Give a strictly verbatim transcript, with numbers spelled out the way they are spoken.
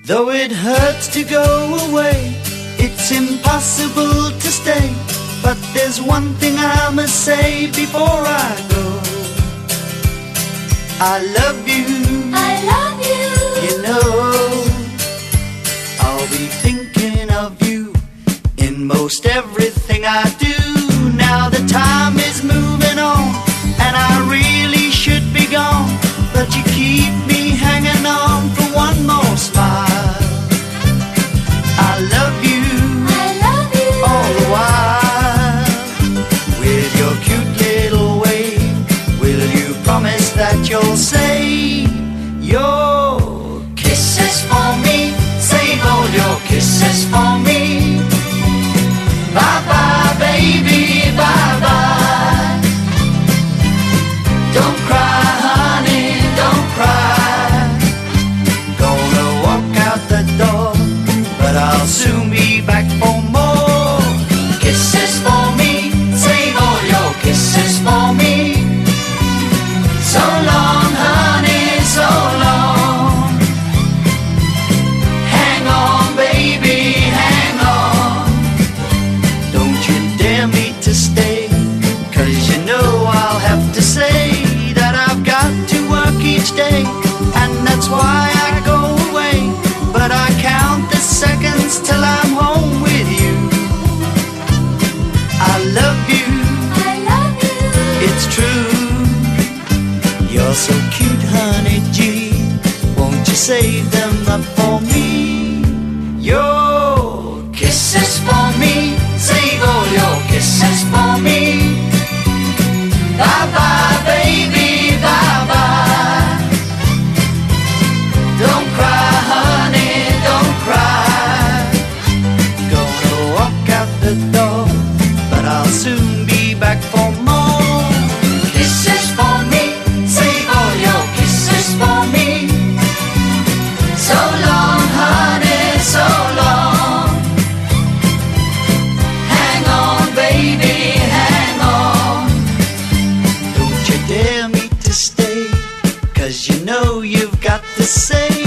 Though it hurts to go away, it's impossible to stay. But there's one thing I must say before I go. I love you, I love you. you know. I'll be thinking of you in most everything I do. Now the time is moving on, and I really should be gone, but you keep me hanging on for one more smile. I love you, I love you. all the while. With your cute little way, will you promise that you'll save your kisses for me? Save all your kisses for me. Bye bye baby, bye bye. Don't cry honey, don't cry. Gonna walk out the door, but I'll soon be back for more kisses for me. Save all your kisses for me. So long honey, so long. Hang on baby, hang on. Don't you dare me to stay, 'cause you know I'll have to say that I've got to work each day, and that's why I go away. But I count the seconds till I'm home with you. I love you, I love you. it's true. You're so cute honey G, won't you save them up for me? Your kisses for me, save all your kisses for me. Bye bye baby, bye bye. Don't cry honey, don't cry. Gonna walk out the door, but I'll soon be back for more kisses for me. Save all your kisses for me. So long honey, so long. Hang on baby, hang on. Don't you dare me to stay, 'cause you know you've got to say